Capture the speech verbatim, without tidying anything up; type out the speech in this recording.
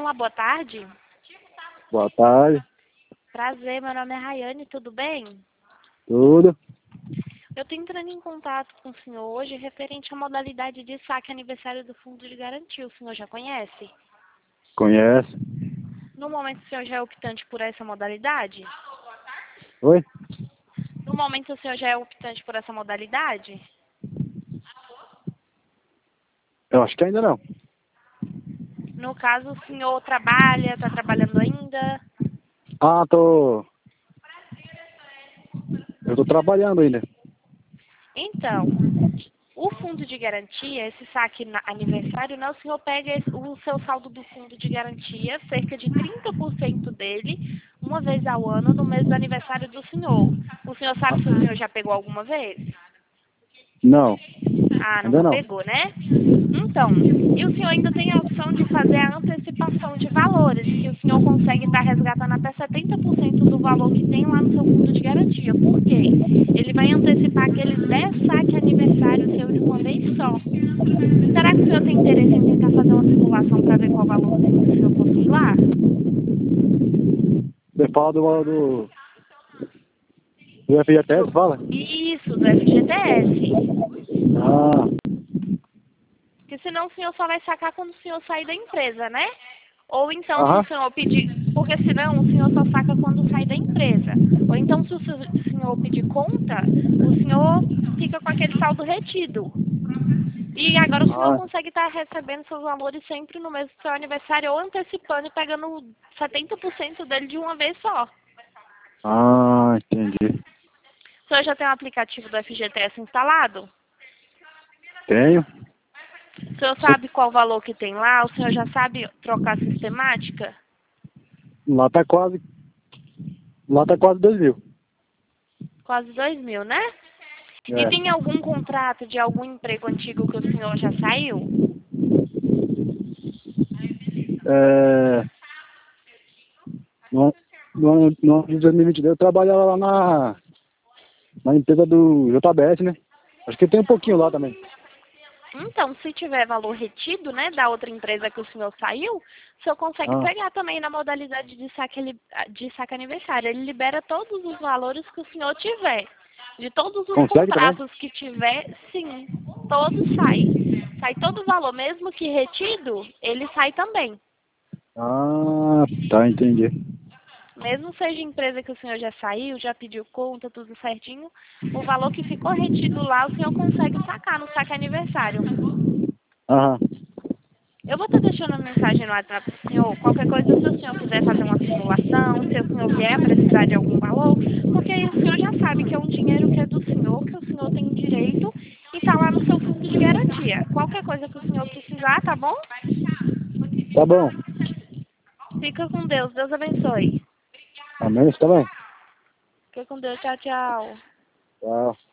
Olá, boa tarde. Boa tarde. Prazer, meu nome é Rayane, tudo bem? Tudo? Eu estou entrando em contato com o senhor hoje referente à modalidade de saque aniversário do Fundo de Garantia. O senhor já conhece? Conhece? No momento o senhor já é optante por essa modalidade? Oi? No momento o senhor já é optante por essa modalidade? Eu acho que ainda não. No caso, o senhor trabalha, está trabalhando ainda? Ah, tô... Eu tô trabalhando ainda. Então, o fundo de garantia, esse saque na- aniversário, né, o senhor pega esse- o seu saldo do fundo de garantia, cerca de trinta por cento dele, uma vez ao ano, no mês do aniversário do senhor. O senhor sabe se o senhor já pegou alguma vez? Não. Ah, Ainda nunca não. pegou, né? Então, e o senhor ainda tem a opção de fazer a antecipação de valores, que o senhor consegue estar resgatando até setenta por cento do valor que tem lá no seu fundo de garantia. Por quê? Ele vai antecipar aqueles dez saques aniversário seu de uma vez só. Será que o senhor tem interesse em tentar fazer uma simulação para ver qual valor o senhor possui lá? Você fala do... do... do F G T S, fala? Isso, do F G T S. Ah, Porque senão o senhor só vai sacar quando o senhor sair da empresa, né? Ou então se o aham. senhor pedir, porque senão o senhor só saca quando sai da empresa. Ou então se o se- senhor pedir conta, o senhor fica com aquele saldo retido. E agora o senhor Ah, consegue estar recebendo seus valores sempre no mês do seu aniversário ou antecipando e pegando setenta por cento dele de uma vez só. ah, entendi. O senhor já tem o aplicativo do F G T S instalado? Tenho. O senhor sabe qual valor que tem lá? O senhor já sabe trocar a sistemática? Lá tá quase... Lá tá quase dois mil. Quase dois mil, né? E É. tem algum contrato de algum emprego antigo que o senhor já saiu? É... No, no, ano- no ano de dois mil e vinte e dois eu trabalhava lá na... Na empresa do J B S, né? Acho que tem um pouquinho lá também. Então, se tiver valor retido, né, da outra empresa que o senhor saiu, o senhor consegue Ah, pegar também na modalidade de saque, ali- de saque aniversário. Ele libera todos os valores que o senhor tiver. De todos os consegue também? contratos que tiver, sim, todos saem. Sai todo o valor, mesmo que retido, ele sai também. Ah, tá, entendi. Mesmo seja empresa que o senhor já saiu, já pediu conta, tudo certinho, o valor que ficou retido lá, o senhor consegue sacar no saque aniversário. Aham. Eu vou estar deixando a mensagem no WhatsApp para o senhor. Qualquer coisa, se o senhor quiser fazer uma simulação, se o senhor vier precisar de algum valor, porque aí o senhor já sabe que é um dinheiro que é do senhor, que o senhor tem direito e está lá no seu fundo de garantia. Qualquer coisa que o senhor precisar, tá bom? Tá bom. Fica com Deus. Deus abençoe. Amém, você também? Fica com Deus. Tchau, tchau. Tchau.